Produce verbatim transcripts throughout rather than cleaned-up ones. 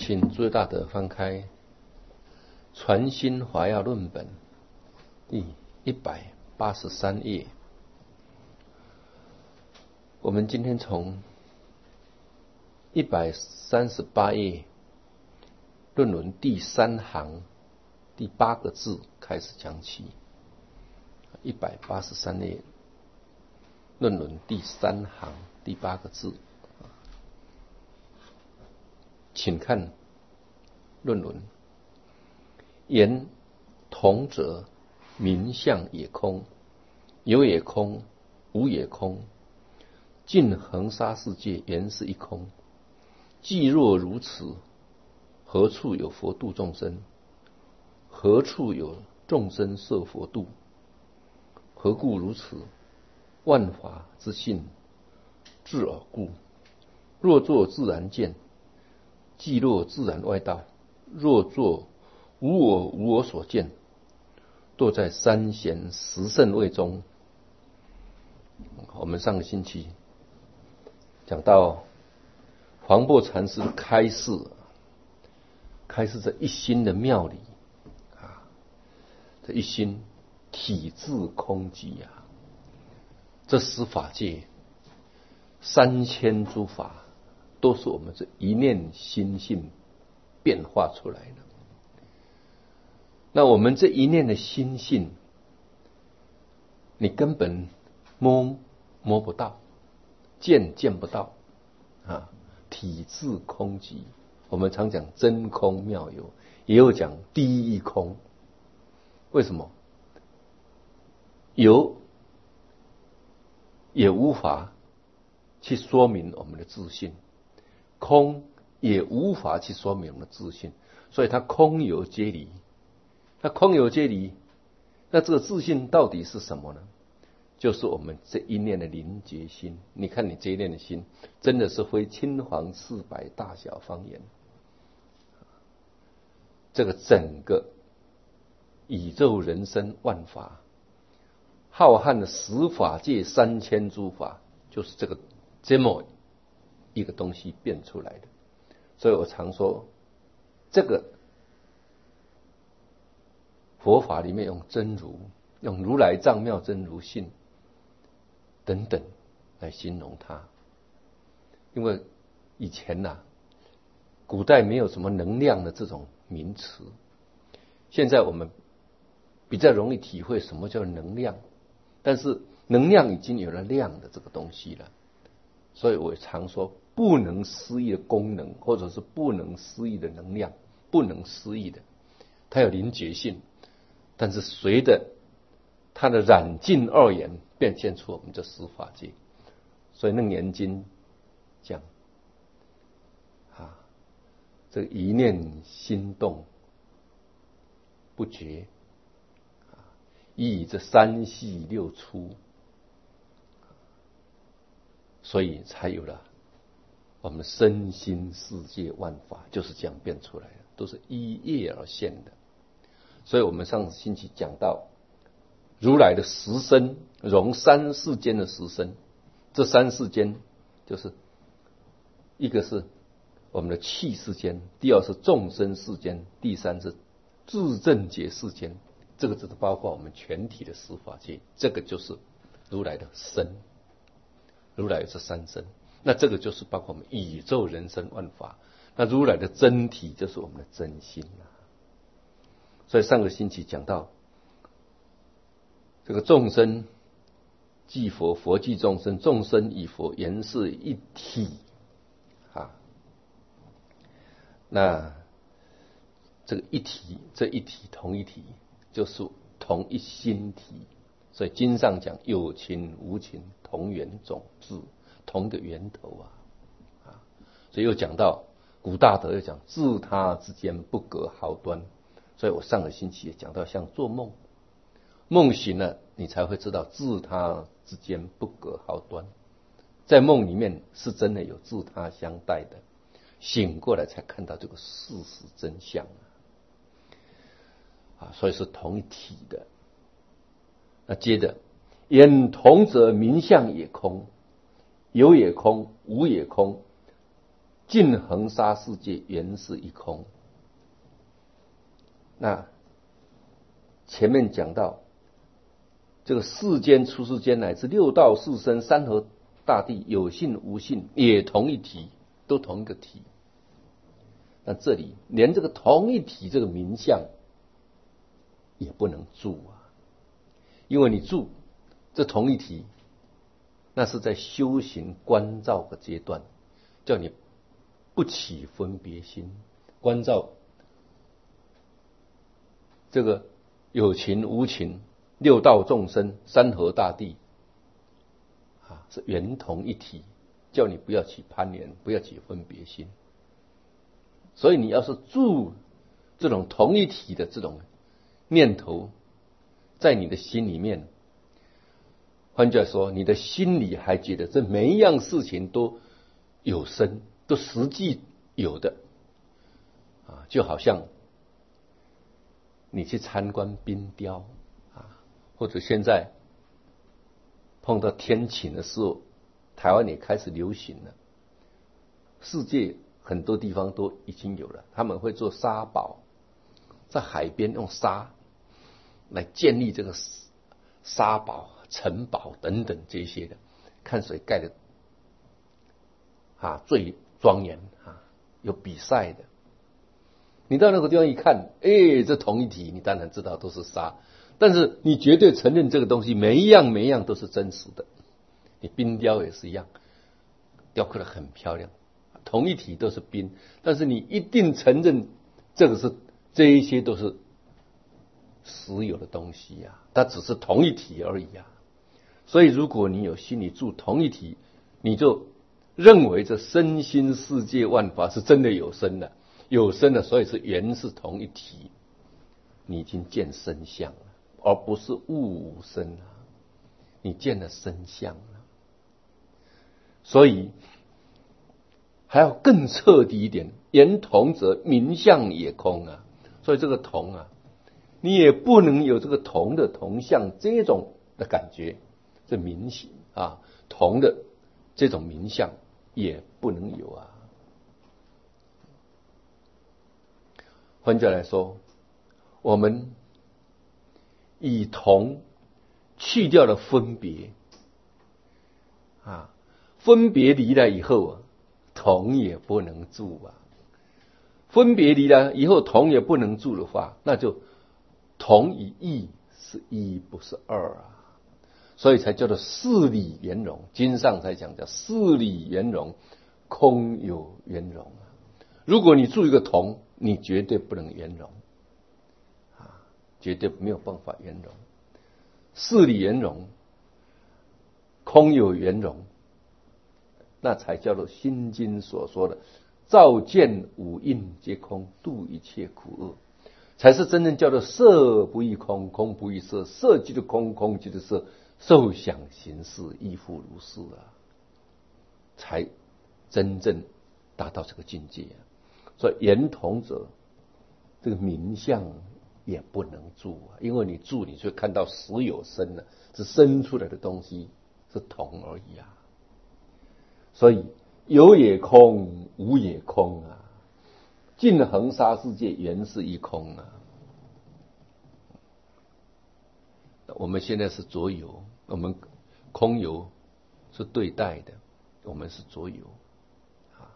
请诸位大德翻开《传心华要论本》第一百八十三页。我们今天从一百三十八页论文第三行第八个字开始讲起。一百八十三页论文第三行第八个字，请看论文。言同者，名相也空，有也空，无也空。尽恒沙世界，原是一空。既若如此，何处有佛度众生？何处有众生摄佛度？何故如此？万法之性，智而故。若作自然见，即若自然外道；若作无我无我所见，堕在三贤十圣位中。我们上个星期讲到黄檗禅师的开示，开示这一心的妙理啊，这一心体自空寂啊，这十法界三千诸法都是我们这一念心性变化出来的。那我们这一念的心性，你根本摸摸不到，见见不到啊，体自空寂。我们常讲真空妙有，也有讲第一空。为什么？有也无法去说明我们的自信，空也无法去说明我们的自信，所以它空有皆离。那空有皆离，那这个自信到底是什么呢？就是我们这一念的凝结心。你看你这一念的心，真的是非青黄赤白大小方言。这个整个宇宙人生万法，浩瀚的十法界三千诸法，就是这个这么一个东西变出来的。所以我常说，这个佛法里面用真如，用如来藏妙真如性等等来形容它。因为以前呐、啊，古代没有什么能量的这种名词，现在我们比较容易体会什么叫能量，但是能量已经有了量的这个东西了。所以我常说，不能思议的功能，或者是不能思议的能量，不能思议的，它有凝结性。但是随着它的染净二元，变现出我们这十法界。所以楞严经讲啊，这个一念心动不绝，亦以这三细六粗，所以才有了我们身心世界万法，就是这样变出来的，都是依业而现的。所以我们上星期讲到如来的十身，容三世间的十身。这三世间就是一个是我们的气世间，第二是众生世间，第三是自正觉世间。这个只是包括我们全体的十法界，这个就是如来的身。如来有这三身，那这个就是包括我们宇宙人生万法。那如来的真体就是我们的真心啊。所以上个星期讲到，这个众生即佛，佛即众生，众生与佛原是一体啊。那这个一体，这一体同一体，就是同一心体。所以经上讲有情无情，同源种质，同个源头啊啊。所以又讲到古大德又讲自他之间不隔毫端。所以我上个星期也讲到，像做梦，梦醒了，你才会知道自他之间不隔毫端。在梦里面是真的有自他相待的，醒过来才看到这个事实真相啊！所以是同一体的。那接着，言同者，名相也空，有也空，无也空。 尽恒沙世界，原是一空。那前面讲到这个世间、出世间乃至六道四生、山河大地，有性无性，也同一体，都同一个体。那这里连这个同一体这个名相也不能住啊，因为你住这同一体，那是在修行观照的阶段，叫你不起分别心，观照这个有情无情、六道众生、山河大地啊，是圆同一体，叫你不要起攀缘，不要起分别心。所以你要是住这种同一体的这种念头在你的心里面，换句话说，你的心里还觉得这每一样事情都有生，都实际有的啊，就好像你去参观冰雕啊，或者现在碰到天晴的时候，台湾也开始流行了，世界很多地方都已经有了，他们会做沙堡，在海边用沙来建立这个沙堡、城堡等等这些的，看谁盖的啊最庄严啊，有比赛的。你到那个地方一看，哎，这同一体，你当然知道都是沙，但是你绝对承认这个东西每一样每一样都是真实的。你冰雕也是一样，雕刻得很漂亮。同一体都是冰，但是你一定承认这个是这一些都是实有的东西呀、啊，它只是同一体而已啊。所以如果你有心里住同一体，你就认为这身心世界万法是真的有生的，有生的，所以是原是同一体，你已经见身相了，而不是物身啊，你见了身相了。所以还要更彻底一点，言同者名相也空啊。所以这个同啊，你也不能有这个同的同相这种的感觉，这名行啊，同的这种名相也不能有啊。换句话来说，我们以同去掉了分别啊，分别离了以后啊，同也不能住啊。分别离了以后，同也不能住的话，那就同与异是一不是二啊，所以才叫做事理圆融。经上才讲叫事理圆融，空有圆融啊。如果你住一个同，你绝对不能圆融啊，绝对没有办法圆融。事理圆融，空有圆融，那才叫做心经所说的照见五蕴皆空，度一切苦厄，才是真正叫做色不异空，空不异色，色即是空，空即是色，受想行识亦复如是啊，才真正达到这个境界啊。所以言同者，这个名相也不能住啊，因为你住，你就看到实有生了，是生出来的东西是同而已啊。所以有也空，无也空啊，尽恒沙世界，原是一空啊。我们现在是着有，我们空有是对待的，我们是着有啊。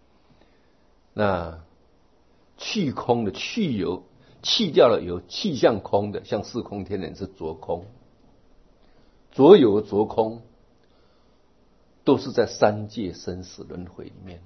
那去空的去有，去掉了有，气向空的，像四空天人是着空，着有着空，都是在三界生死轮回里面。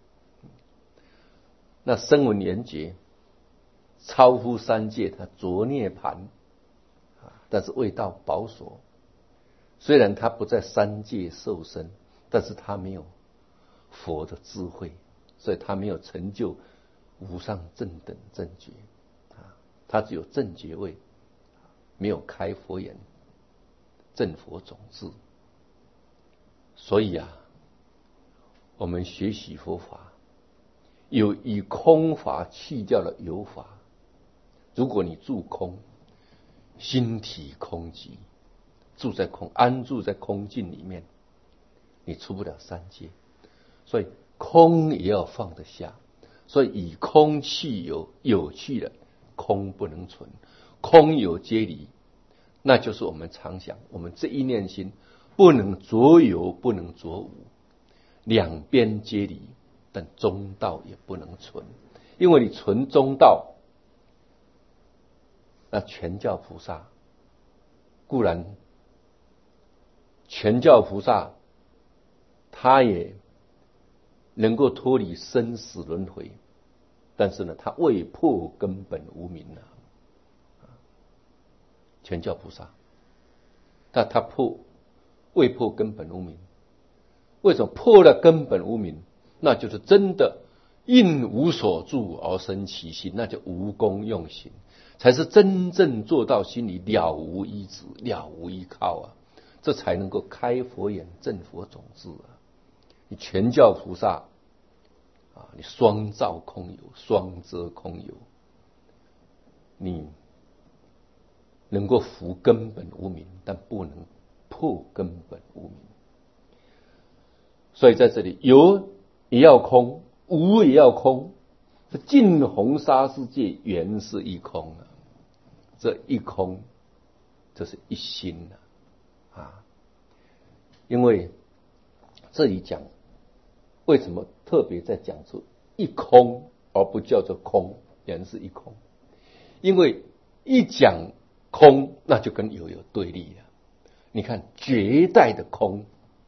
那声闻缘觉超乎三界，他着涅槃，但是未到宝所。虽然他不在三界受生，但是他没有佛的智慧，所以他没有成就无上正等正觉啊，他只有正觉位，没有开佛眼，正佛种子。所以啊，我们学习佛法，有以空法去掉了有法。如果你住空，心体空寂，住在空，安住在空境里面，你出不了三界。所以空也要放得下。所以以空去有，有去了，空不能存，空有皆离，那就是我们常想，我们这一念心不能着有，不能着无，两边皆离，但中道也不能存，因为你存中道，那全教菩萨固然，全教菩萨他也能够脱离生死轮回，但是呢，他未破根本无明啊。全教菩萨，但他破未破根本无明，为什么破了根本无明？那就是真的应无所住而生其心，那就无功用行，才是真正做到心里了无依止，了无依靠啊，这才能够开佛眼，证佛种子啊。你全教菩萨啊，你双照空有，双遮空有，你能够伏根本无明，但不能破根本无明。所以在这里，有也要空，无也要空。这尽红沙世界原是一空啊，这一空，这是一心啊。啊，因为这里讲，为什么特别在讲出一空，而不叫做空，原是一空？因为一讲空，那就跟有有对立了。你看绝代的空，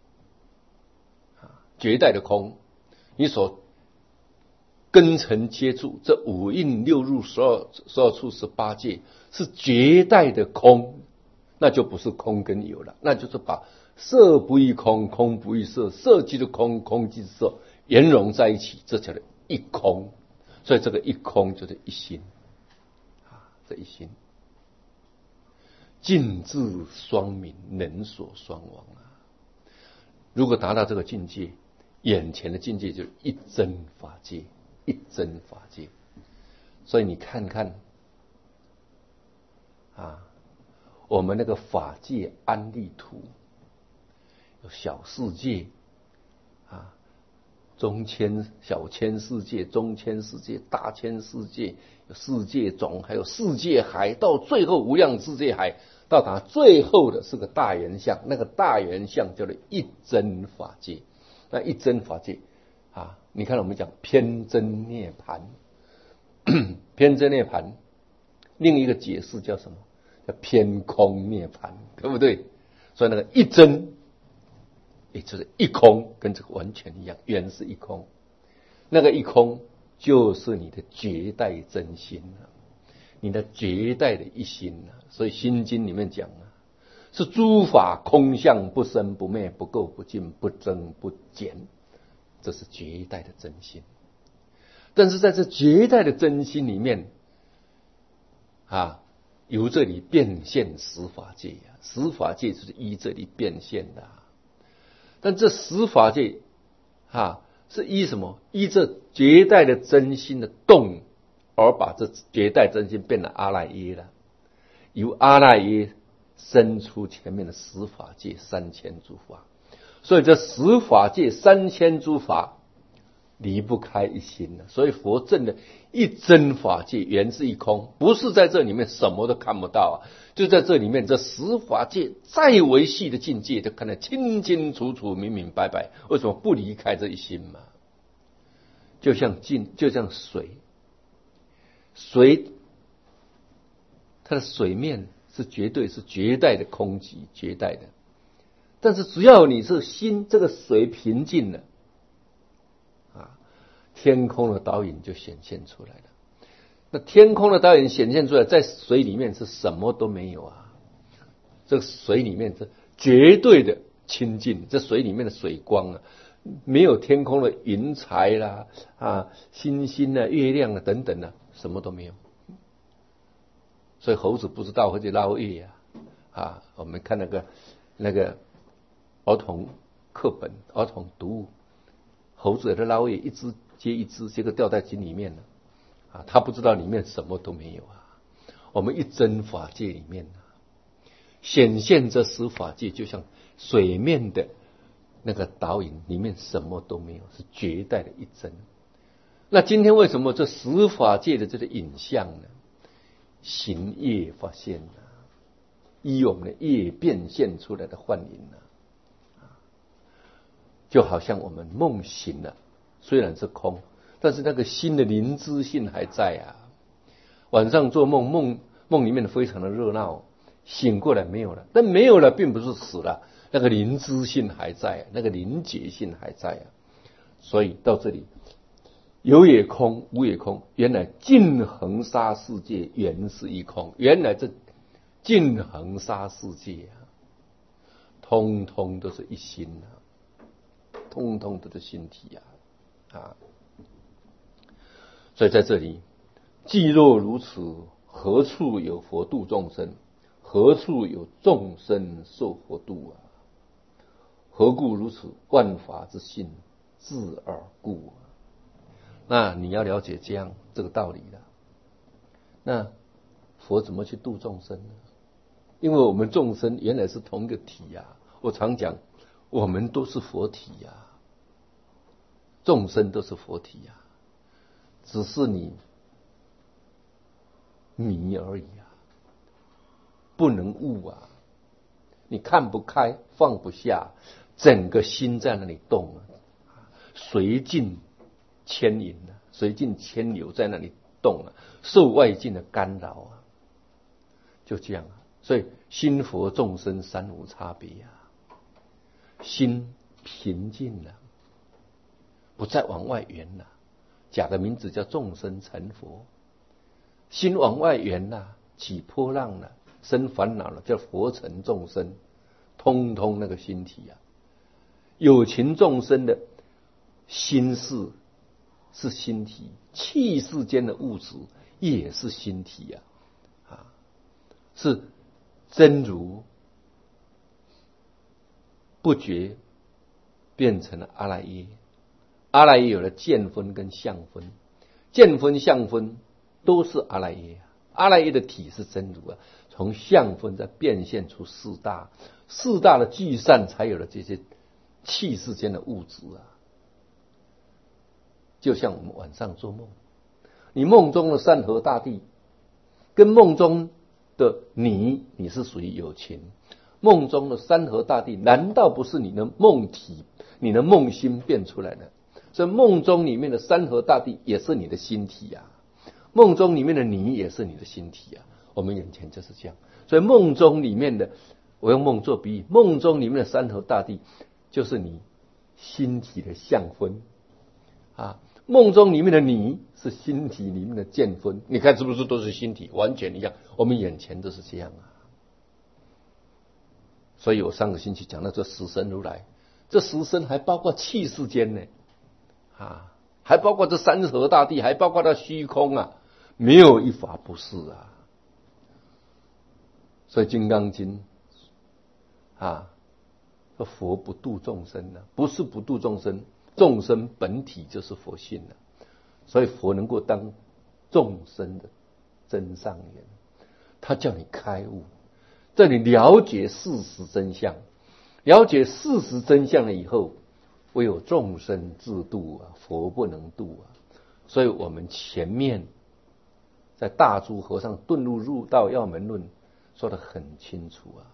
绝代的空，你所根尘接触这五蕴六入十二十二处十八界是绝代的空，那就不是空跟有了，那就是把色不异空，空不异色，色即是空，空即是色，圆融在一起，这叫做一空。所以这个一空就是一心啊，这一心尽智双明，能所双亡啊。如果达到这个境界，眼前的境界就是一真法界，一真法界。所以你看看啊，我们那个法界安立图，有小世界啊，中千小千世界，中千世界，大千世界，有世界种，还有世界海，到最后无量世界海，到达最后的是个大圆相，那个大圆相叫做一真法界。那一真法界啊，你看我们讲偏真涅槃，偏真涅槃，另一个解释叫什么？叫偏空涅槃，对不对？所以那个一真，也就是一空，跟这个完全一样，原是一空。那个一空就是你的绝代真心啊，你的绝代的一心啊。所以《心经》里面讲啊，是诸法空相，不生不灭，不垢不净，不增不减，这是绝代的真心。但是在这绝代的真心里面啊，由这里变现十法界啊，十法界就是依这里变现的啊。但这十法界啊，是依什么？依这绝代的真心的动，而把这绝代真心变成阿赖耶了，由阿赖耶生出前面的十法界三千诸法。所以这十法界三千诸法离不开一心了。所以佛证的一真法界原是一空，不是在这里面什么都看不到啊，就在这里面这十法界再维系的境界都看得清清楚楚明明白白。为什么不离开这一心嘛？就像镜，就像水，水它的水面是绝对是绝代的空寂，绝代的。但是只要你是心，这个水平静了啊，天空的导引就显现出来了。那天空的导引显现出来，在水里面是什么都没有啊，这个水里面是绝对的清净，这水里面的水光啊，没有天空的云彩啦啊、星星啊、月亮啊等等啊，什么都没有。所以猴子不知道会去捞月呀啊，啊，我们看那个那个儿童课本、儿童读物，猴子在捞月，一只接一只，结果掉在井里面了啊，他不知道里面什么都没有啊。我们一真法界里面啊，显现这十法界，就像水面的那个导引里面什么都没有，是绝代的一真。那今天为什么这十法界的这个影像呢？行业发现了，依我们的业变现出来的幻影了，就好像我们梦醒了，虽然是空，但是那个心的灵知性还在啊。晚上做梦，梦梦里面非常的热闹，醒过来没有了，但没有了并不是死了，那个灵知性还在，那个灵觉性还在啊。所以到这里，有也空，无也空，原来尽恒沙世界原是一空，原来这尽恒沙世界啊，通通都是一心啊，通通都是心体啊啊！所以在这里，既若如此，何处有佛度众生？何处有众生受佛度啊？何故如此？万法之性，自而故啊。那你要了解这样这个道理了。那佛怎么去度众生呢？因为我们众生原来是同一个体呀、啊。我常讲，我们都是佛体呀、啊，众生都是佛体呀、啊，只是你迷而已啊，不能悟啊，你看不开，放不下，整个心在那里动啊，随境牵引啊，随境牵流在那里动啊，受外境的干扰啊，就这样啊。所以心佛众生三无差别啊，心平静了、啊，不再往外缘了、啊，假的名字叫众生成佛。心往外缘了、啊，起波浪了、啊，生烦恼了，叫佛成众生，通通那个心体啊，有情众生的心事是心体，气世间的物质也是心体啊，啊，是真如不觉变成了阿赖耶，阿赖耶有了见分跟相分，见分相分都是阿赖耶，阿赖耶的体是真如啊，从相分再变现出四大，四大的聚散才有了这些气世间的物质啊。就像我们晚上做梦，你梦中的山河大地跟梦中的你，你是属于有情，梦中的山河大地难道不是你的梦体，你的梦心变出来的？所以梦中里面的山河大地也是你的心体啊，梦中里面的你也是你的心体啊，我们眼前就是这样。所以梦中里面的，我用梦做比喻，梦中里面的山河大地就是你心体的相分啊，梦中里面的你是心体里面的见分，你看是不是都是心体？完全一样，我们眼前都是这样啊。所以我上个星期讲到这十身如来，这十身还包括气世间呢，啊，还包括这山河大地，还包括它虚空啊，没有一法不是啊。所以《金刚经》啊，说佛不度众生呢、啊，不是不度众生，众生本体就是佛性了、啊，所以佛能够当众生的真上缘，他叫你开悟，在你了解事实真相，了解事实真相了以后，唯有众生自度啊，佛不能度啊。所以我们前面在大珠和尚顿入入道要门论说得很清楚啊，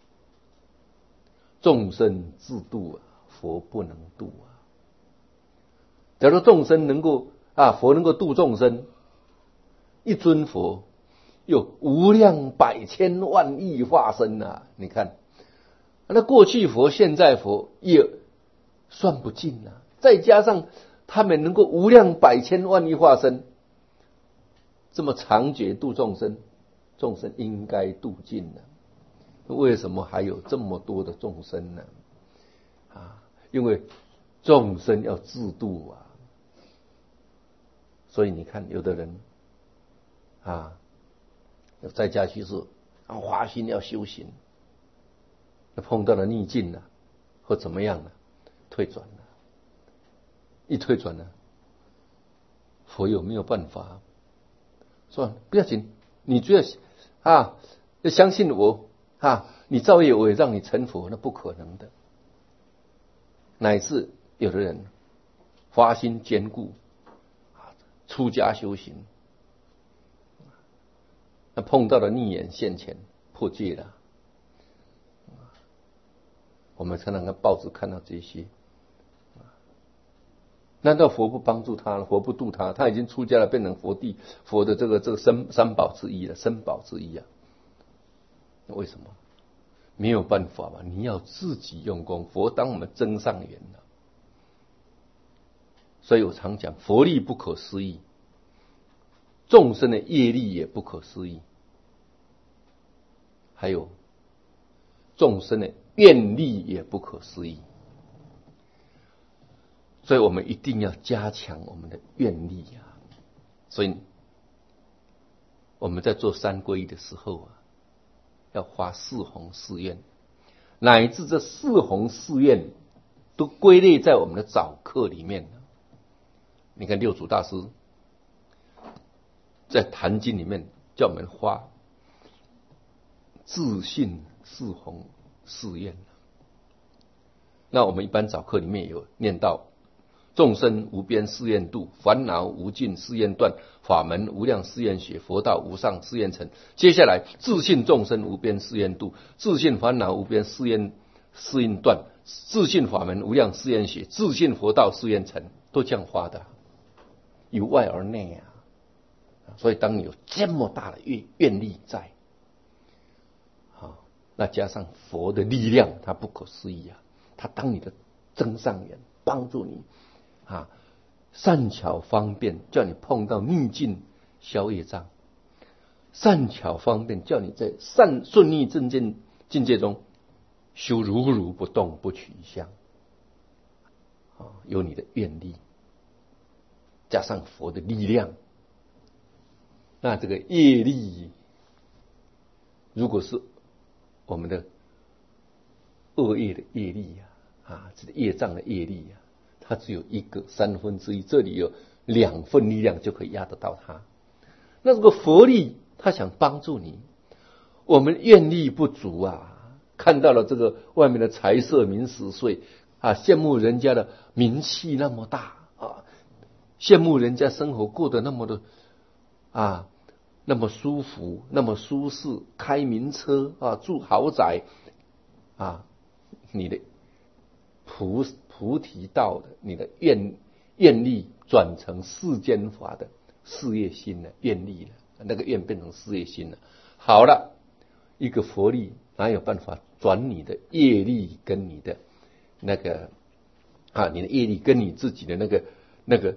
众生自度啊，佛不能度啊。假如众生能够啊，佛能够度众生，一尊佛有无量百千万亿化身啊！你看，那过去佛、现在佛也算不尽啊，再加上他们能够无量百千万亿化身，这么长觉度众生，众生应该度尽了。为什么还有这么多的众生呢？啊，因为众生要自度啊。所以你看，有的人啊，在家居士啊，花心要修行，那碰到了逆境了、啊，或怎么样了、啊，退转了，一退转了，佛有没有办法？说不要紧，你只要啊，要相信我啊，你造业我也让你成佛，那不可能的。 乃至有的人发心坚固，出家修行，那碰到了逆眼现前，破戒了。我们常常看报纸看到这些，难道佛不帮助他了？佛不度他？他已经出家了，变成佛地佛的这个这个三三宝之一了，三宝之一啊。为什么？没有办法吧？你要自己用功，佛当我们增上缘了。所以我常讲，佛力不可思议，众生的业力也不可思议，还有众生的愿力也不可思议。所以我们一定要加强我们的愿力啊！所以我们在做三皈依的时候啊，要发四弘誓愿，乃至这四弘誓愿都归类在我们的早课里面。你看六祖大师在《坛经》里面叫我们发自信四弘誓愿。那我们一般早课里面有念到：众生无边誓愿度，烦恼无尽誓愿断，法门无量誓愿学，佛道无上誓愿成。接下来自信众生无边誓愿度，自信烦恼无边誓愿誓愿断，自信法门无量誓愿学，自信佛道誓愿成，都这样发的，由外而内啊。所以当你有这么大的愿愿力在，好，那加上佛的力量，它不可思议啊！它当你的增上缘，帮助你啊，善巧方便，叫你碰到逆境消业障；善巧方便，叫你在善顺逆正见境界中修如如不动不取相。啊，有你的愿力，加上佛的力量，那这个业力，如果是我们的恶业的业力呀、啊，啊，这个业障的业力呀、啊。它只有一个三分之一，这里有两份力量就可以压得到它。那这个佛力，它想帮助你，我们愿力不足啊，看到了这个外面的财色名食睡啊，羡慕人家的名气那么大啊，羡慕人家生活过得那么的啊，那么舒服，那么舒适，开名车啊，住豪宅啊，你的菩菩提道的你的愿愿力转成世间法的事业心了，愿力了，那个愿变成事业心了。好了，一个佛力哪有办法转你的业力跟你的那个啊，你的业力跟你自己的那个那个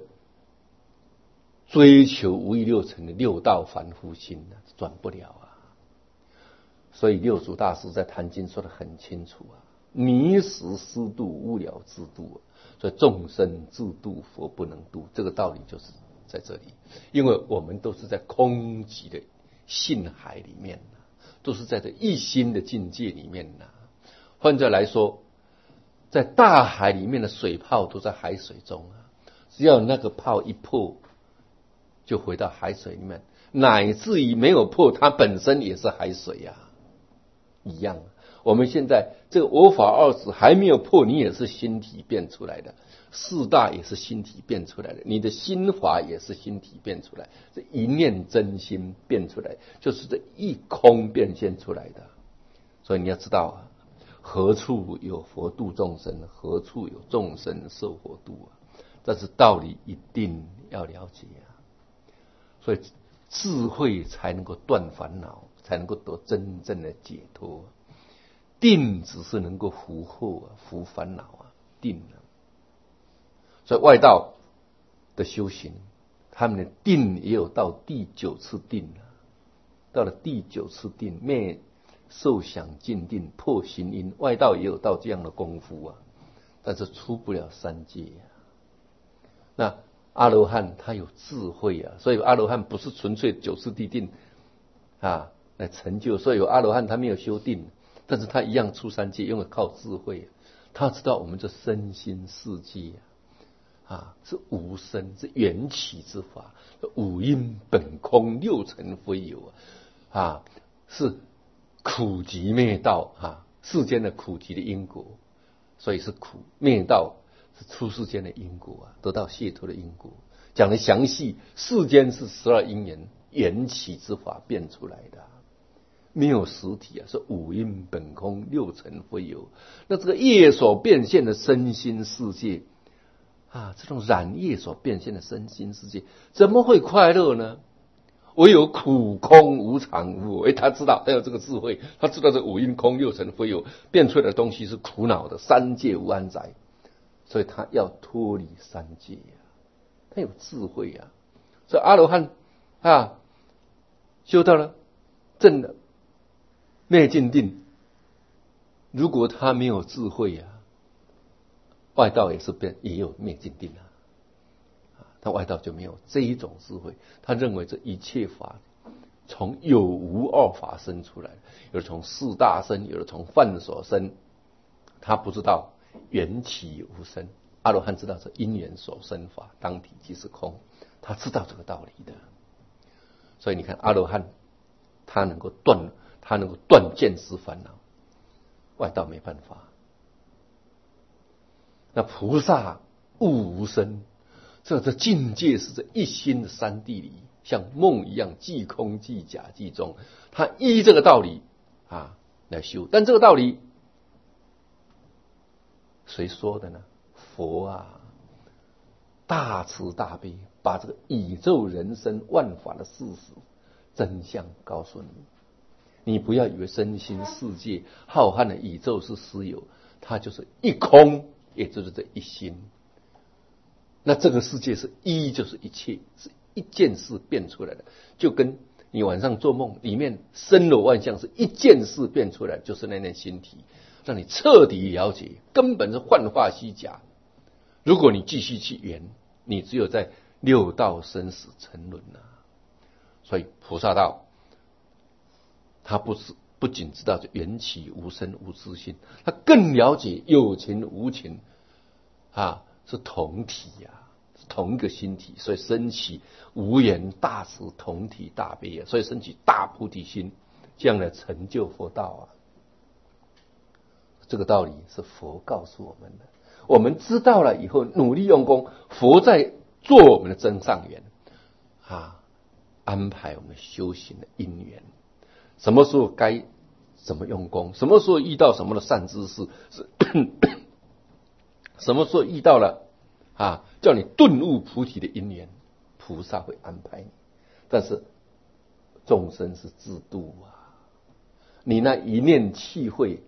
追求无欲六尘的六道凡夫心呢？转不了啊。所以六祖大师在《坛经》说得很清楚啊。迷时师度，无了自度，所以众生自度，佛不能度。这个道理就是在这里，因为我们都是在空寂的信海里面，都是在这一心的境界里面呢。换句来说，在大海里面的水泡都在海水中啊，只要那个泡一破，就回到海水里面，乃至于没有破，它本身也是海水呀、啊，一样。我们现在这个我法二执还没有破，你也是心体变出来的，四大也是心体变出来的，你的心法也是心体变出来，这一念真心变出来，就是这一空变现出来的。所以你要知道啊，何处有佛度众生，何处有众生受佛度啊，这是道理，一定要了解啊。所以智慧才能够断烦恼，才能够得真正的解脱。定只是能够伏惑啊，伏烦恼啊，定啊。所以外道的修行，他们的定也有到第九次定啊，到了第九次定，灭受想尽定，破行因，外道也有到这样的功夫啊，但是出不了三界啊。那阿罗汉他有智慧啊，所以阿罗汉不是纯粹九次地定啊来成就，所以有阿罗汉他没有修定。但是他一样出三界，因为靠智慧，他知道我们这身心世界啊，啊是无生，是缘起之法，五阴本空，六尘非有啊，啊是苦集灭道啊，世间的苦集的因果， 所以是苦。灭道是出世间的因果啊，得到解脱的因果。讲的详细，世间是十二因缘缘起之法变出来的，没有实体啊，是五阴本空，六尘非有。那这个业所变现的身心世界啊，这种染业所变现的身心世界，怎么会快乐呢？唯有苦空无常无我。哎，他知道，他有这个智慧，他知道这五阴空六尘非有变出来的东西是苦恼的，三界无安宅，所以他要脱离三界啊，他有智慧啊。所以阿罗汉啊，修到了正的灭尽定，如果他没有智慧啊，外道也是变也有灭尽定啊。他外道就没有这一种智慧，他认为这一切法从有无二法生出来，有的从四大生，有的从幻所生，他不知道缘起无生。阿罗汉知道这因缘所生法，当体即是空，他知道这个道理的。所以你看阿罗汉，他能够断，他能够断见思烦恼，外道没办法。那菩萨悟无生。这这境界是这一心的三谛里，像梦一样，即空即假即中。他依这个道理啊来修，但这个道理谁说的呢？佛啊，大慈大悲，把这个宇宙人生万法的事实真相告诉你。你不要以为身心世界浩瀚的宇宙是实有，它就是一空，也就是这一心。那这个世界是一，就是一切，是一件事变出来的，就跟你晚上做梦里面森罗万象是一件事变出来，就是那念心体，让你彻底了解，根本是幻化虚假。如果你继续去圆，你只有在六道生死沉沦啊。所以菩萨道，他不是不仅知道这缘起无生无自性，他更了解有情无情啊。是同体啊，是同一个心体，所以升起无言大慈同体大悲啊，所以升起大菩提心，这样来成就佛道啊。这个道理是佛告诉我们的，我们知道了以后，努力用功，佛在做我们的增上缘啊，安排我们修行的因缘，什么时候该怎么用功，什么时候遇到什么的善知识是。什么时候遇到了啊，叫你顿悟菩提的因缘，菩萨会安排你。但是众生是自度啊，你那一念气会，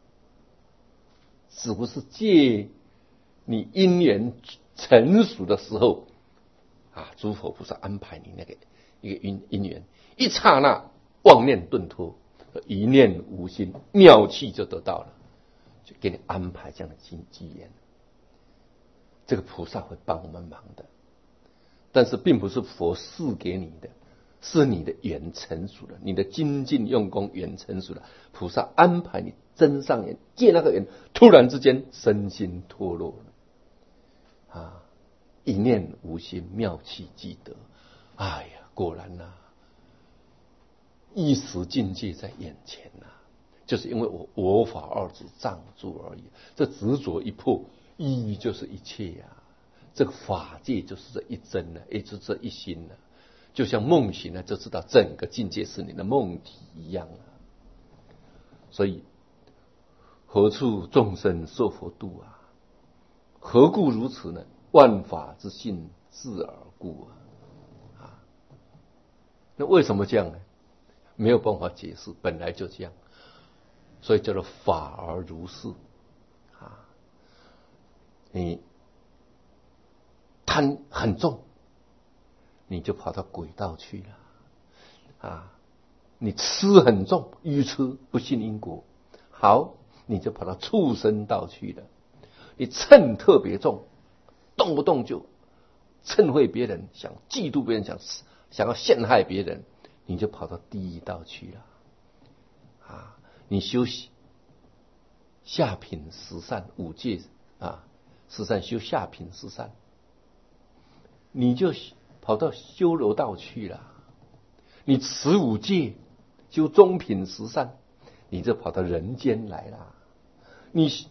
只不是借你因缘成熟的时候啊，诸佛菩萨安排你那个一个因因缘，一刹那妄念顿脱，一念无心，妙气就得到了，就给你安排这样的机机缘。这个菩萨会帮我们忙的，但是并不是佛赐给你的，是你的缘成熟了，你的精进用功缘成熟了，菩萨安排你增上缘，借那个缘，突然之间身心脱落了啊！一念无心，妙气即得。哎呀，果然呐、啊，一时境界在眼前呐、啊，就是因为我我法二字障住而已。这执着一破，一就是一切呀、啊，这个法界就是这一真呢、啊，也就是这一心呢、啊，就像梦醒呢，就知道整个境界是你的梦体一样啊。所以何处众生受佛度啊？何故如此呢？万法之性自而故啊！啊，那为什么这样呢？没有办法解释，本来就这样，所以叫做法而如是啊。你贪很重，你就跑到鬼道去了啊！你痴很重，愚痴不信因果，好，你就跑到畜生道去了。你嗔特别重，动不动就嗔恚别人，想嫉妒别人，想想要陷害别人，你就跑到地狱道去了啊！你修习下品十善五戒啊，十善修下品十善，你就跑到修罗道去了。你持五戒修中品十善，你就跑到人间来了。你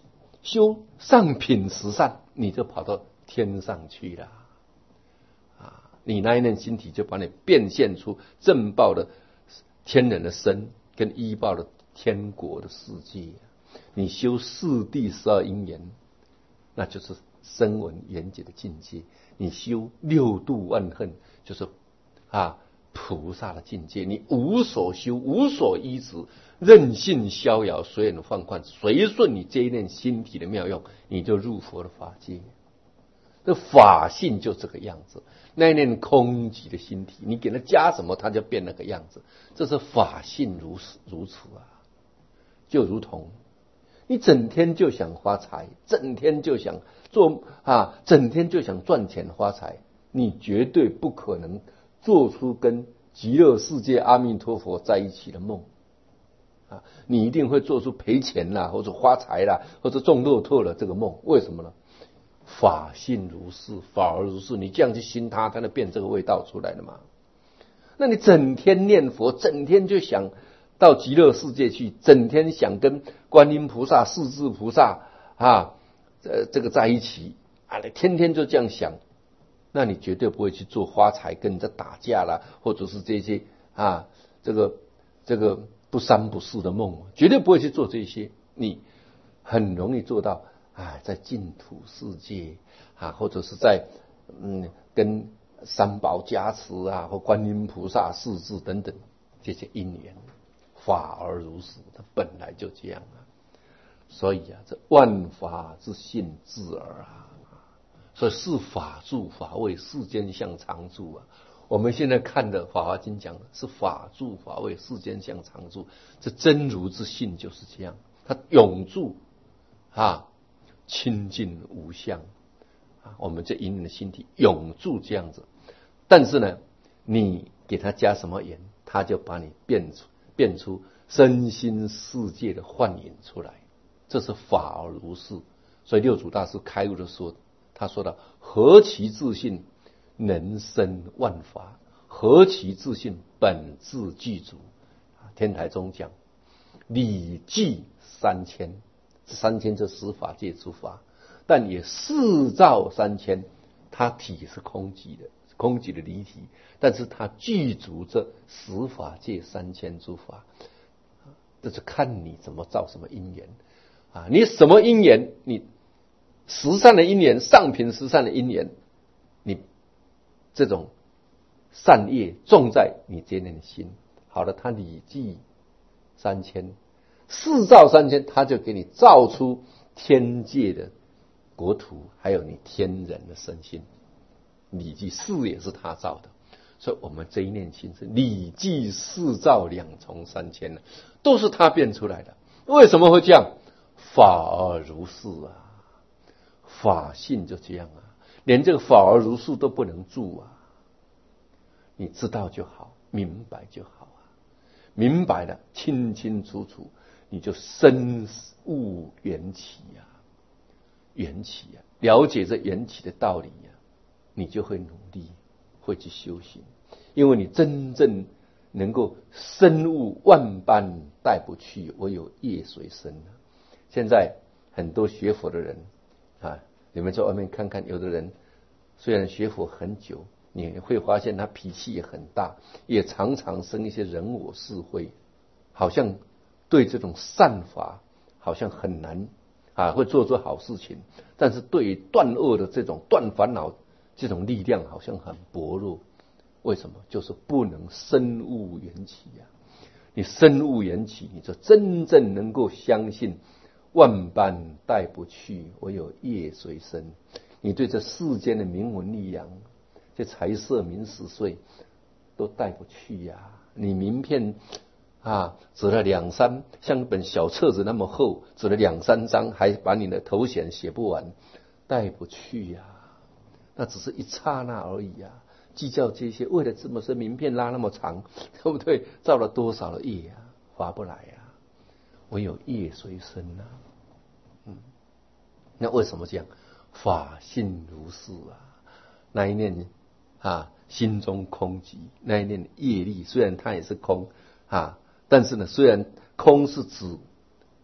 修上品十善，你就跑到天上去了啊！你那一念心体就把你变现出正报的天人的身，跟依报的天国的世界。你修四谛十二因缘，那就是声闻缘觉的境界；你修六度万恨，就是啊菩萨的境界。你无所修，无所依止，任性逍遥，随缘放宽，随顺你这一念心体的妙用，你就入佛的法界。这法性就这个样子，那一念空寂的心体，你给它加什么，它就变那个样子。这是法性如此如此啊，就如同你整天就想发财，整天就想做啊，整天就想赚钱发财，你绝对不可能做出跟极乐世界阿弥陀佛在一起的梦啊！你一定会做出赔钱啦，或者发财啦，或者中乐透了这个梦。为什么呢？法性如是，法而如是，你这样去心它，它就变这个味道出来了嘛。那你整天念佛，整天就想到极乐世界去，整天想跟观音菩萨、势至菩萨啊，呃，这个在一起啊，你天天就这样想，那你绝对不会去做发财、跟人家打架啦，或者是这些啊，这个这个不三不四的梦，绝对不会去做这些。你很容易做到。啊，在净土世界啊，或者是在嗯跟三宝加持啊，或观音菩萨势至等等这些因缘，法而如是，它本来就这样啊。所以啊，这万法之性自尔啊，所以是法住法位，世间相常住啊。我们现在看的《法华经》讲的是法住法位，世间相常住，这真如之性就是这样，它永住啊。清净无相啊，我们这一念的心体永住这样子。但是呢，你给它加什么缘，它就把你变出变出身心世界的幻影出来。这是法而如是。所以六祖大师开悟的时候，他说的：何其自信，能生万法；何其自信，本自具足。天台宗讲理记三千。三千这十法界诸法，但也四照三千，它体是空寂的，空寂的离体，但是它具足这十法界三千诸法，这是看你怎么造什么因缘啊！你什么因缘，你十善的因缘，上品十善的因缘，你这种善业种在你这念心，好了，它理记三千。四照三千，他就给你造出天界的国土，还有你天人的身心。礼记四也是他造的，所以我们这一念心是礼记四照两重三千的，都是他变出来的。为什么会这样？法而如是啊，法性就这样啊，连这个法而如是都不能住啊。你知道就好，明白就好啊，明白了，清清楚楚。你就深悟缘起呀、啊，缘起呀、啊，了解这缘起的道理呀、啊，你就会努力，会去修行，因为你真正能够深悟万般带不去，唯有业随身啊。现在很多学佛的人啊，你们在外面看看，有的人虽然学佛很久，你会发现他脾气也很大，也常常生一些人我是非，好像对这种善法好像很难啊，会做出好事情，但是对于断恶的这种断烦恼这种力量好像很薄弱。为什么？就是不能深悟缘起啊！你深悟缘起，你就真正能够相信万般带不去，唯有业随身。你对这世间的名闻利养，这财色名食睡都带不去呀、啊！你名片啊，纸了两三，像一本小册子那么厚，纸了两三张，还把你的头衔写不完，带不去呀、啊！那只是一刹那而已啊！计较这些，为了这么些名片拉那么长，对不对？造了多少的业啊，划不来啊！唯有业随身啊！嗯，那为什么这样？法性如是啊！那一念啊，心中空寂，那一念业力，虽然它也是空啊。但是呢，虽然空是指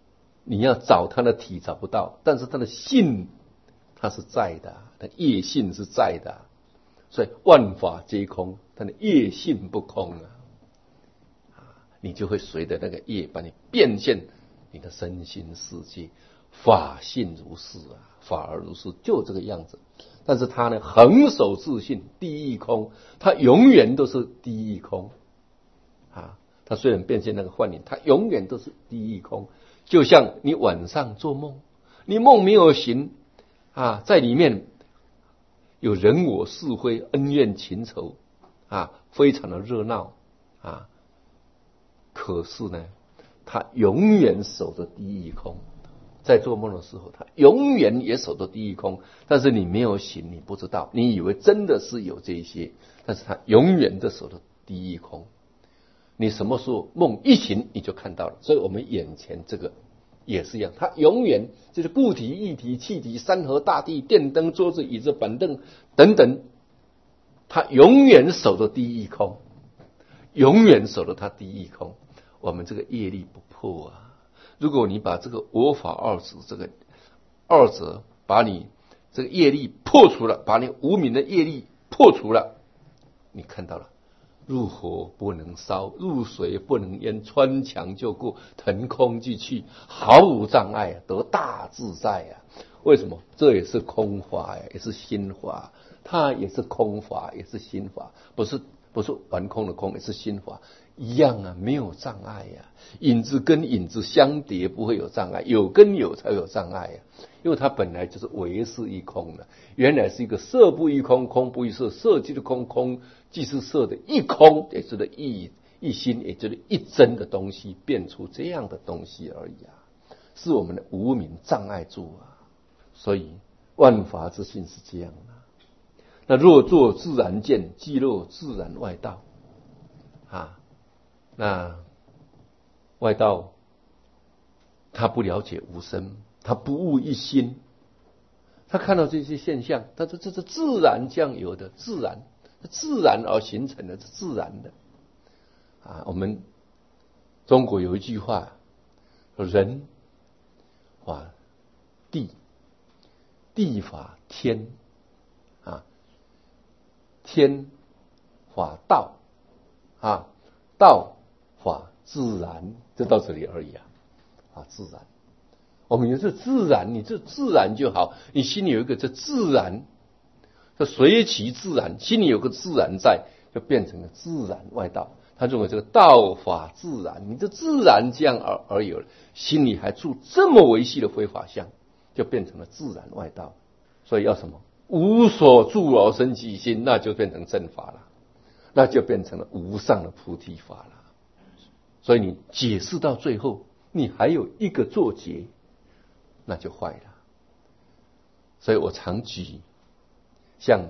你要找他的体找不到，但是他的性他是在的，他业性是在的，所以万法皆空，他的业性不空啊，你就会随着那个业把你变现你的身心世界。法性如是啊，法而如是，就这个样子。但是他呢，恒守自性，第一空，他永远都是第一空啊。他虽然变现那个幻影，他永远都是第一空。就像你晚上做梦，你梦没有醒啊，在里面有人我是非、恩怨情仇啊，非常的热闹啊。可是呢，他永远守着第一空。在做梦的时候，他永远也守着第一空，但是你没有醒，你不知道，你以为真的是有这些，但是他永远的守着第一空。你什么时候梦一醒，你就看到了。所以我们眼前这个也是一样，它永远就是固体、液体、气体、山河大地、电灯、桌子、椅子、板凳等等，它永远守着第一空，永远守着它第一空。我们这个业力不破啊。如果你把这个我法二执这个二者，把你这个业力破除了，把你无明的业力破除了，你看到了，入火不能烧，入水不能淹，穿墙就过，腾空即去，毫无障碍啊，得大自在啊。为什么？这也是空法呀，也是心法，它也是空法，也是心法，不是不是玩空的空，也是心法。一样啊，没有障碍呀、啊。影子跟影子相叠不会有障碍，有跟有才有障碍呀、啊。因为它本来就是唯是一空的，原来是一个色不异空，空不异色，色即是空，空即是色的一空，也就是一一心，也就是一真的东西，变出这样的东西而已啊，是我们的无明障碍住啊。所以万法之性是这样的、啊。那若作自然见，即若自然外道啊。那外道他不了解无生，他不悟一心，他看到这些现象，他说这是自然降有的，自然自然而形成的，是自然的啊。我们中国有一句话，人法地，地法天啊，天法道啊，道法自然，就到这里而已啊！啊，自然，我们有这自然，你这自然就好，你心里有一个这自然，这随其自然，心里有个自然在，就变成了自然外道。他认为这个道法自然，你这自然这样而而有了，心里还住这么维系的非法相，就变成了自然外道。所以要什么？无所住而生其心，那就变成正法了，那就变成了无上的菩提法了。所以你解释到最后，你还有一个作结，那就坏了。所以我常举像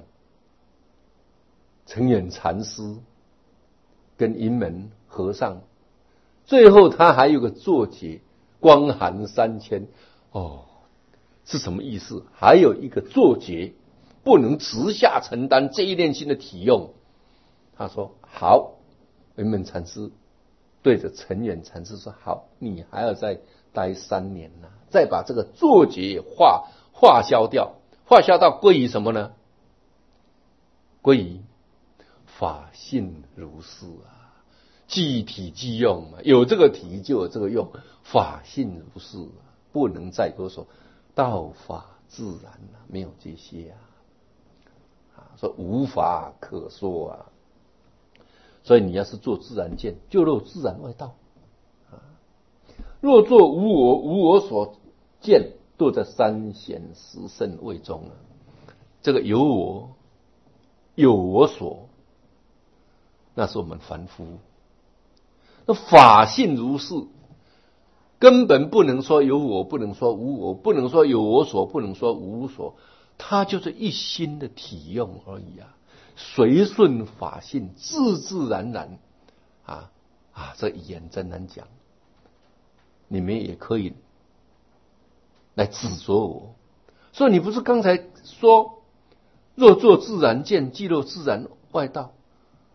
澄远禅师跟云门和尚，最后他还有个作结，光寒三千。哦，是什么意思？还有一个作结，不能直下承担这一念心的体用。他说好，云门禅师对着澄远禅师说：“好，你还要再待三年呢、啊，再把这个作结化化消掉，化消到归于什么呢？归于法性如是啊，即体即用嘛，有这个体就有这个用，法性如是、啊，不能再多说道法自然啊，没有这些啊，啊，说无法可说啊。”所以你要是做自然见，就若自然外道啊；若做无我，无我所见，堕在三显十圣位中了。这个有我，有我所，那是我们凡夫。那法性如是，根本不能说有我，不能说无我，不能说有我所，不能说无所，它就是一心的体用而已啊。随顺法性，自自然然啊啊！这语言真难讲，你们也可以来指责我。所以你不是刚才说，若作自然见，即若自然外道。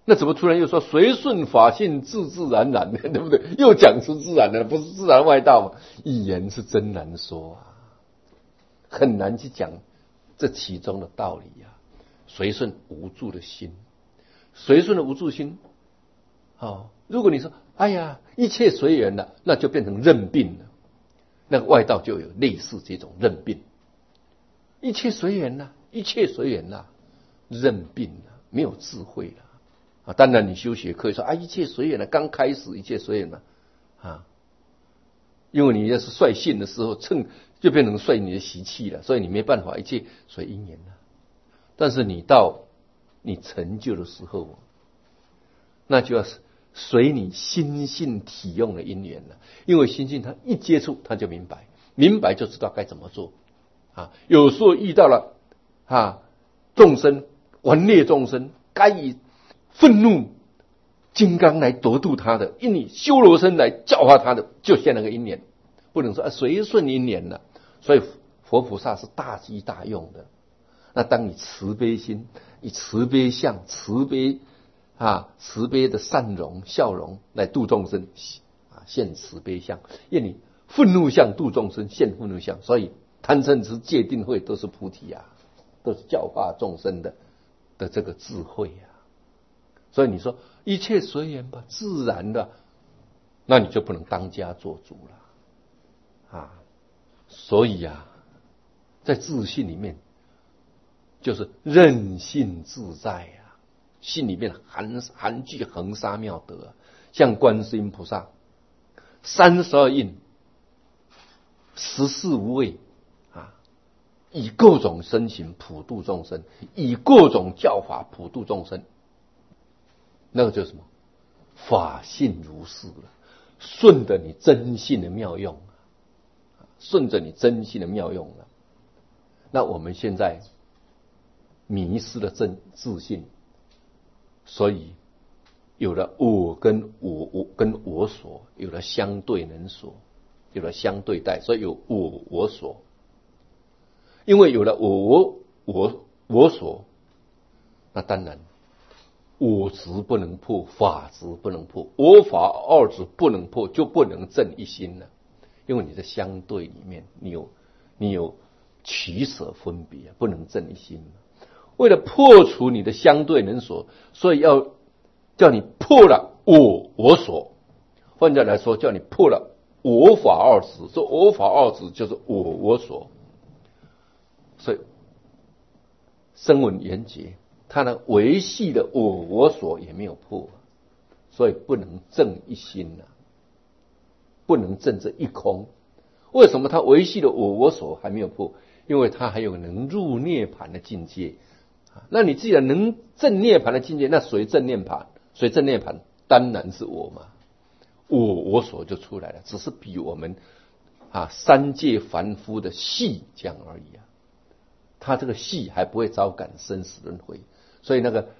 那怎么突然又说随顺法性自自然然呢？对不对？又讲出自然了，不是自然外道吗？一言是真难说啊，很难去讲这其中的道理啊。随顺无助的心，随顺的无助心，哦，如果你说哎呀一切随缘了，那就变成认病了。那个外道就有类似这种认病，一切随缘了，一切随缘了，认病了，没有智慧了啊！当然你修学可以说啊，一切随缘了，刚开始一切随缘了啊，因为你要是率性的时候，趁就变成率你的习气了，所以你没办法，一切随因缘了。但是你到你成就的时候，那就要随你心性体用的因缘了。因为心性它一接触，它就明白，明白就知道该怎么做啊。有时候遇到了啊众生顽劣众生，该以愤怒金刚来夺度他的，因你修罗身来教化他的，就现那个因缘，不能说啊随顺因缘了。所以佛菩萨是大机大用的。那当你慈悲心，以慈悲相、慈悲啊、慈悲的善容、笑容来度众生啊，现慈悲相；因你愤怒相度众生，现愤怒相。所以贪嗔痴戒定慧都是菩提啊，都是教化众生的的这个智慧啊。所以你说一切随缘吧，自然的，那你就不能当家做主了啊。所以啊，在自信里面，就是任性自在啊，心里面含含具恒沙妙德、啊，像观世音菩萨三十二应、十四无畏啊，以各种身形普度众生，以各种教法普度众生，那个就是什么？法性如是了，顺着你真性的妙用，顺着你真性的妙用了。那我们现在迷失了真自信，所以有了我跟我我跟我所，有了相对人所，有了相对待，所以有我我所。因为有了我我我所，那当然我执不能破，法执不能破，我法二执不能破，就不能正一心了。因为你在相对里面，你有你有取舍分别，不能正一心。为了破除你的相对人所，所以要叫你破了我我所。换句话来说，叫你破了我法二执。说我法二执就是我我所。所以声闻缘觉，他呢维系的我我所也没有破，所以不能正一心啊，不能正这一空。为什么他维系的我我所还没有破？因为他还有能入涅槃的境界。那你既然能正涅槃的境界，那谁正涅槃？谁正涅槃？当然是我嘛，我我所就出来了，只是比我们啊三界凡夫的细这样而已啊。他这个细还不会招感生死轮回，所以那个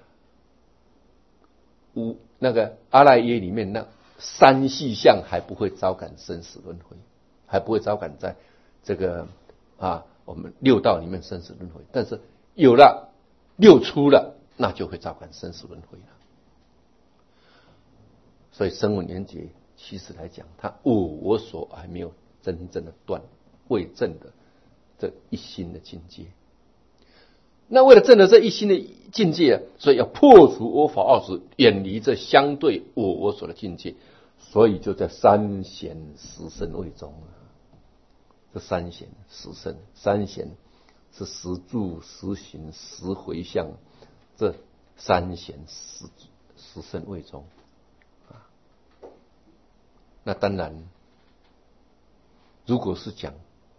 五那个阿赖耶里面那三细相还不会招感生死轮回，还不会招感在这个啊我们六道里面生死轮回。但是有了六出了，那就会招感生死轮回了。所以声闻缘觉其实来讲，他我我所还没有真正的断未证的这一心的境界。那为了证得这一心的境界啊，所以要破除我法二执，远离这相对我我所的境界。所以就在三贤十圣位中啊，这三贤十圣，三贤是十住、十行、十回向，这三贤十十圣位中啊。那当然，如果是讲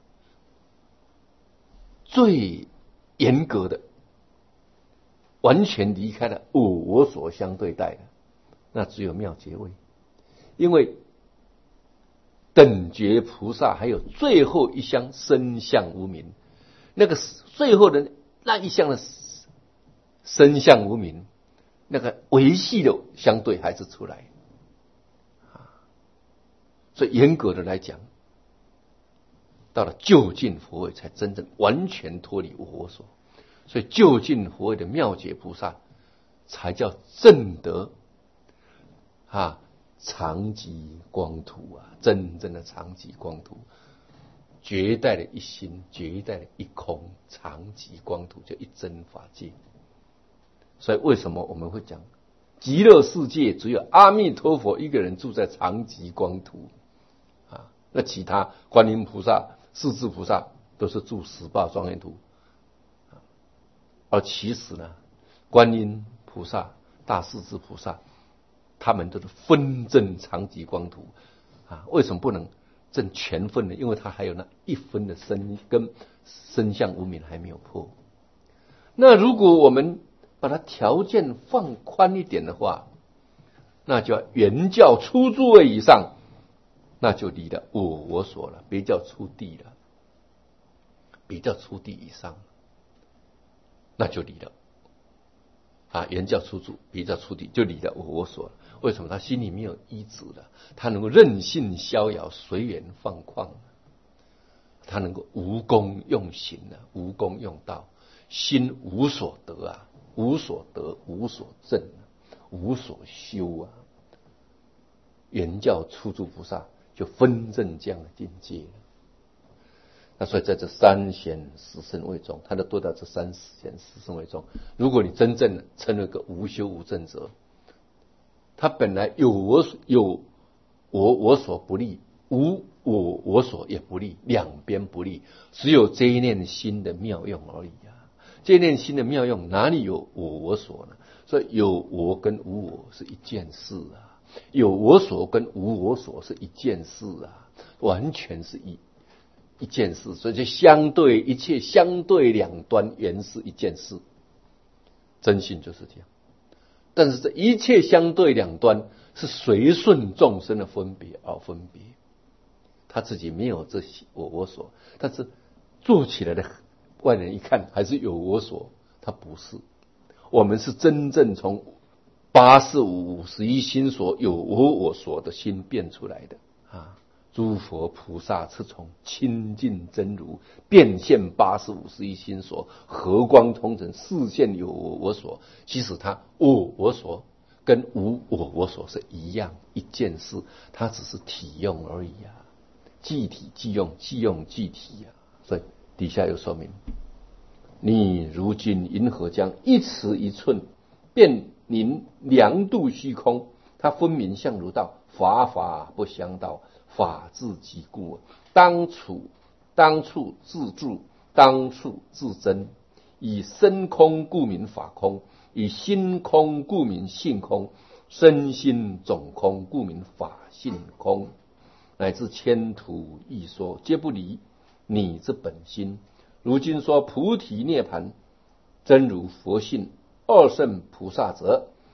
最严格的，完全离开了我我所相对待的，那只有妙觉位。因为等觉菩萨还有最后一项身相无明，那个最后的那一项的身相无明，那个维系的相对还是出来啊。所以严格的来讲，到了究竟佛位才真正完全脱离我我所。所以究竟佛位的妙觉菩萨才叫正得啊常寂光土啊，真正的常寂光土，绝代的一心，绝代的一空，常寂光土就一真法界。所以为什么我们会讲极乐世界只有阿弥陀佛一个人住在常寂光土啊？那其他观音菩萨、势至菩萨都是住十八庄严土，而其实呢，观音菩萨、大势至菩萨，他们都是分证常寂光土啊。为什么不能证全分呢？因为他还有那一分的身跟身相无明还没有破。那如果我们把它条件放宽一点的话，那就要原教出诸位以上，那就离了我我所了，别叫出地了，别叫出地以上，那就离了啊！原教出诸，别叫出地，就离了我我所了。为什么？他心里没有依止了，他能够任性逍遥，随缘放旷，他能够无功用行了，无功用道，心无所得啊。无所得，无所证，无所修啊！原教出诸菩萨就分证这样的境界了。那所以在这三贤十圣位中，他都多到这三贤十圣位中。如果你真正的成了个无修无证者，他本来有我有我我所不利，无我我所也不利，两边不利，只有这一念心的妙用而已啊！这念心的妙用哪里有我我所呢？所以有我跟无我是一件事啊，有我所跟无我所是一件事啊，完全是一一件事。所以就相对一切相对两端原是一件事，真心就是这样。但是这一切相对两端是随顺众生的分别而分别，他自己没有这些我我所，但是做起来的外人一看还是有我所，他不是。我们是真正从八四五五十一心所有我我所的心变出来的啊！诸佛菩萨是从清净真如变现八四五十一心所，和光通尘示现有我我所。其实他我我所跟无我我所是一样一件事，它只是体用而已啊，即体即用，即用即体啊。所以底下有说明，你如今银河江一尺一寸，便您量度虚空，它分明相如道，法法不相道，法自即故，当处当处自住，当处自真。以身空故名法空，以心空故名性空，身心总空故名法性空，乃至千途一说，皆不离你之本心。如今说菩提涅盘真如佛性二圣菩萨者，